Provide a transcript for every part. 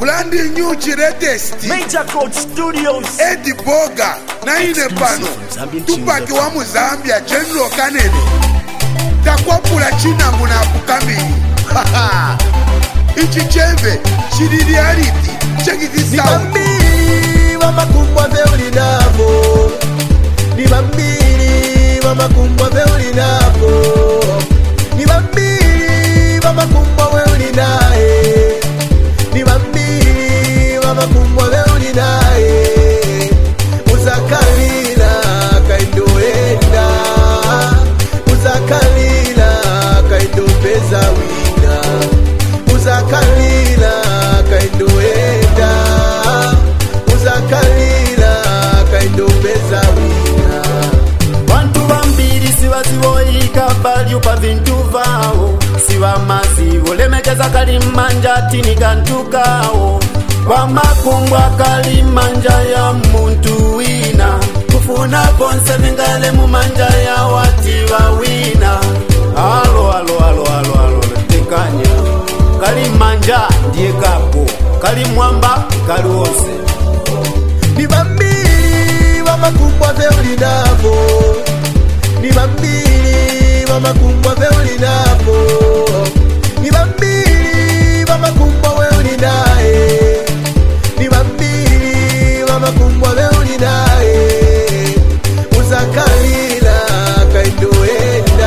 brand new latest Major Coach Studios Eddie Boga na ine pano Tupac wa Muzambia General Kanene takwapula chinangu na kukamili ichi chembe chiri reality check this out Nibambili wamakumbwa veuli navo Nibambili wamakumbwa veuli navo Nibambili wamakumbwa veuli nae Nibambili wamakumbwa veuli nae Uzakalila kaindoenda Uzakalila kaindopeza wina Uzakalila kaindoenda Uzakalila kaindopeza wina Bantu bambiri siwaziwoyika valyu pa vintu vao Siwa maziwo lemekeza kalimanja tini kantu kao Wamakumbwa kalimanja ya muntu wina Kufuna ponse vingale mumanja ya wati wawina Alo tekanya Kalimanja ndiye kapo Kalimwamba kaluose Nibambili wamakumbwa veuli navo Nibambili wamakumbwa veuli navo Nibambili wamakumbwa veuli nae Nibambili wamakumbwa veuli nae Uzakalila kaindoenda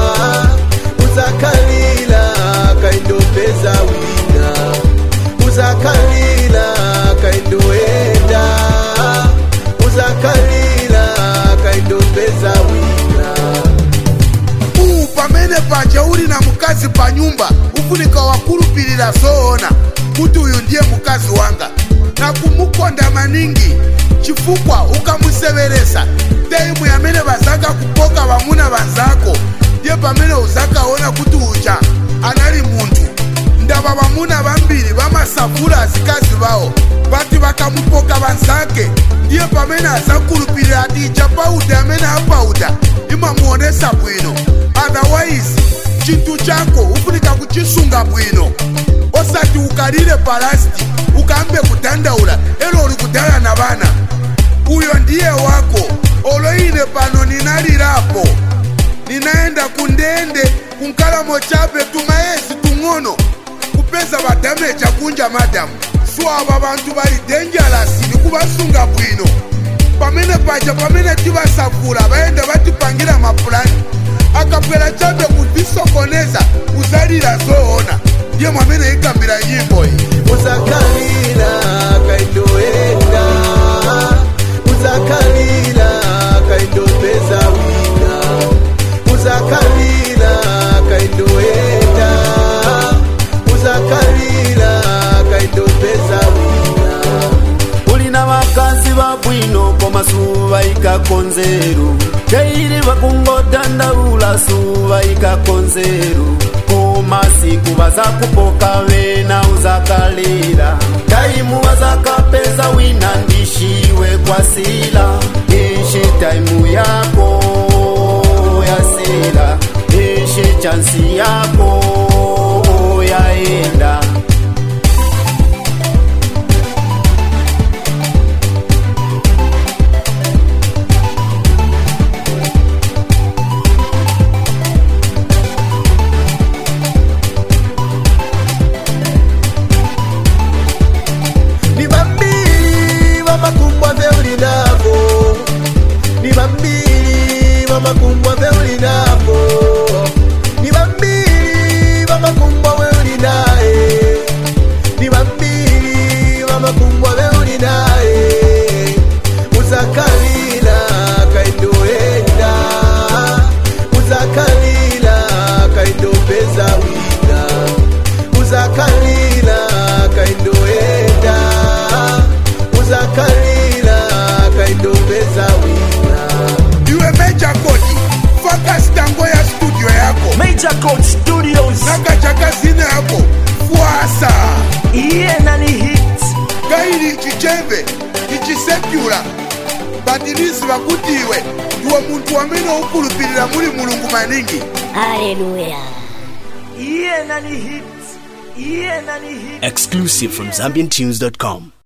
Uzakalila kaindopeza wina Uzakalila kaindoenda Uzakalila kaindopeza wina pamene paja uli na mukazi pa nyumba ufunika wakulupilira zoona kuti uyu ndiye mukazi wanga na kumukonda maningi chifukwa ukamuseveresa teimu yamene bazaka kupoka vamuna vanzako ndiye pamene uzakaona kuti uja anali munthu ndava vamuna vambiri vamasavula azikazi vawo vati vakamupoka vanzake ndiye pamene azakulupilira ati ija pauda amene apauda imamuonesa bwino otherwise chintu chako ufunika kuchisunga bwino osati ukalile palasti ukambe kudandaula elo uli kudala na vana uyo ndiye wako oloine pano ninalirapo ninaenda kundende kunkalamo chape tumayezi tung'ono kupeza vadameja kunja madamu so ava vantu vali dangerous nikuvasunga bwino pamene paja pamene tivasavula vaenda vatipangira mapulani akapwela chabe kutisokoneza uzalira zoona ndiye mwamene ikambira nyimbo iyi Uzakalila kaindoenda Uzakalila kaindopeza wina Uzakalila kaindoenda Uzakalila kaindopeza wina Ulina wakazi wabwino koma suva ikakonzeru Keiri wakungodanda ula suva ikakonzeru Koma siku wazakupoka wena uzakalila Taimu wazakapeza wina ndishiwe kwa sila Ishi taimu yako ya sila Ishi chansi yako yaenda Nibambili wamakumbwa veuli navo Nibambili wamakumbwa veuli navo Nibambili wamakumbwa veuli nae Nibambili wamakumbwa veuli nae Uzakalila kaindoenda Uzakalila kaindopeza wina Uzakalila kaindoenda Uzakalila kaindopeza wina iwe Major Coach focus tango ya studio yako Major Coach Studios nakachaka zina yako fuasa iye nani hit kaili chichembe ichisekula badilisi bakuti iwe ndiwe muntu wamene ukulupilira muli mulungu maningi Hallelujah. iye nani hit iye nani hits. Exclusive from ZambianTunes.com.